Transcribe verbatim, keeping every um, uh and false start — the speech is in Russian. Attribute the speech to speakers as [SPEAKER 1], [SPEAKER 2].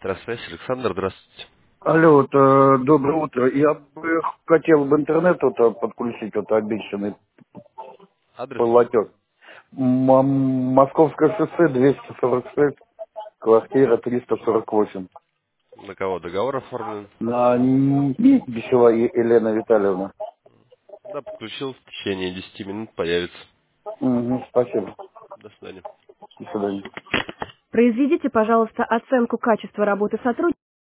[SPEAKER 1] Здравствуйте, Александр, здравствуйте.
[SPEAKER 2] Алло, вот, э, доброе утро. Я бы хотел в интернет вот, э, подключить вот обещанный
[SPEAKER 1] Адрес?
[SPEAKER 2] платеж. М- м- Московское шоссе двести сорок шесть, квартира триста сорок восемь.
[SPEAKER 1] На кого договор оформлен?
[SPEAKER 2] На Бесева Елена Витальевна.
[SPEAKER 1] Да, подключил, в течение десяти минут появится.
[SPEAKER 2] Мгм, спасибо.
[SPEAKER 1] До свидания.
[SPEAKER 2] До свидания.
[SPEAKER 3] Произведите, пожалуйста, оценку качества работы сотрудника.